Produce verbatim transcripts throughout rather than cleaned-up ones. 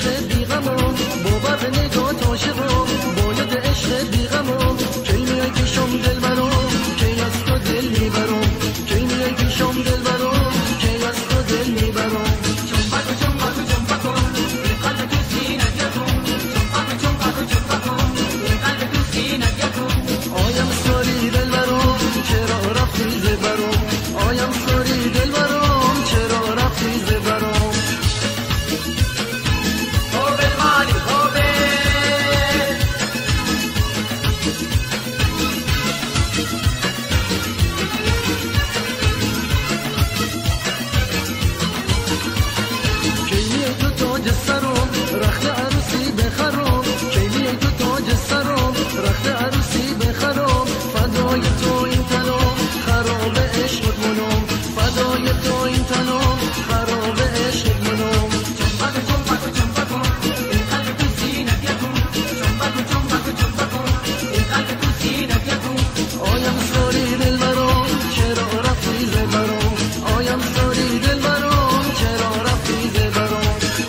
عشق بیغمم، باور به نگات عاشقم، باید عشق بیغمم. کی میای پیشم دلبرم، کی از تو دل میبرم، کی میای پیشم دلبرم، کی از تو دل میبرم. چنبک چنبک چنبک این قلب تو سینه یکم، چنبک چنبک چنبک این قلب تو سینه یکم. آیم ساری دلبرم چرا رفتی زبرم، آیم ساری دلبرم چرا رفتی زبرم. رخت عروسی بخرم، کی میای تو تاج سرم، رخت عروسی بخرم. فدای تو این تنم خراب عشق منم، فدای تو این تنم خراب عشق منم. چنبک چنبک چنبک این قلب تو سینه یکم، چنبک چنبک چنبک این قلب تو سینه یکم. آیم ساری دلبرم چرا رفتی زبرم، آیم ساری دلبرم چرا رفتی زبرم.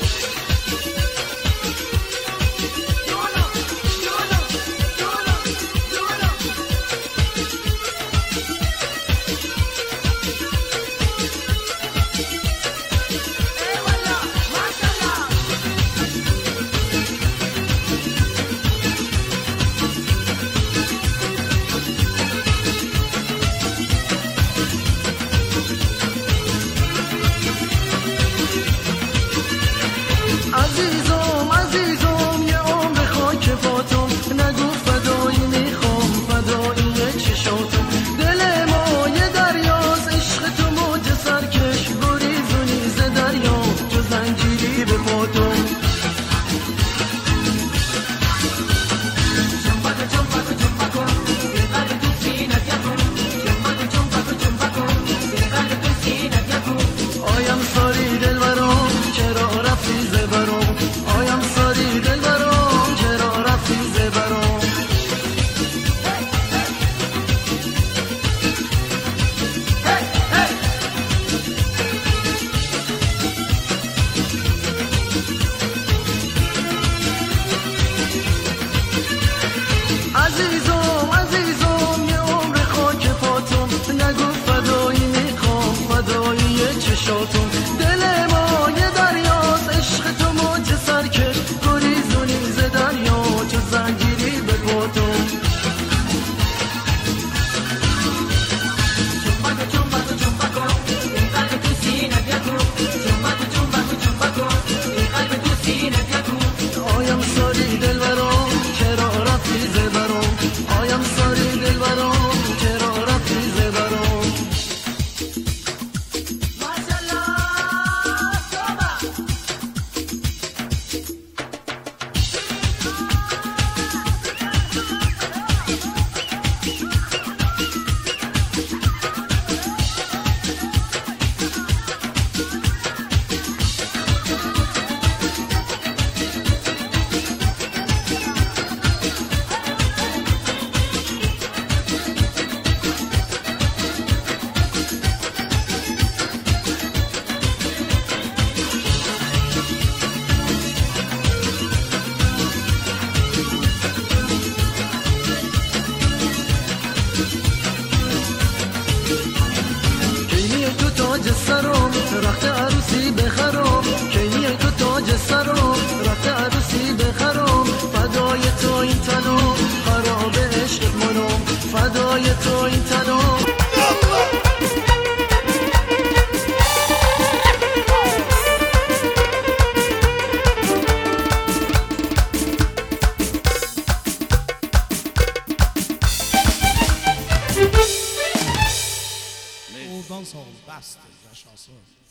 عزیزم عزیزم یه عمر خاک پاتم، نگو فدایی میخوام فدایی چشاتم. دل ما یه دریاست عشق تو موج سرکش، گریزونی ز دریا تو زنجیری به پاتم. چنبک چنبک چنبک این قلب تو سینه یکم، چنبک چنبک چنبک این قلب تو سینه یکم. آیم ساری دلبرم چرا رفتی زبرم، آیم ساری دلبرم چرا رفتی زبرم. عزیزم عزیزم یه عمر خاک پاتم، نگو فدایی میخوام فدایی چشاتم. دل ما یه دریاست عشق تو موج سرکش، گریزونی ز دریا تو زنجیری به پاتم. چنبک چنبک چنبک این قلب تو سینه یکم، چنبک چنبک چنبک این قلب تو سینه یکم. آیم ساری دلبرم چرا رفتی زبرم، آیم ساری دلبرم چرا رفتی زبرم. تاج سرم رخت عروسی بخرم، کی میای تو تاج سرم رخت عروسی بخرم. فدای تو این تنم خراب عشق منم، فدای تو این تنم. Oradan sağ ol, bəsdir, yaşasın.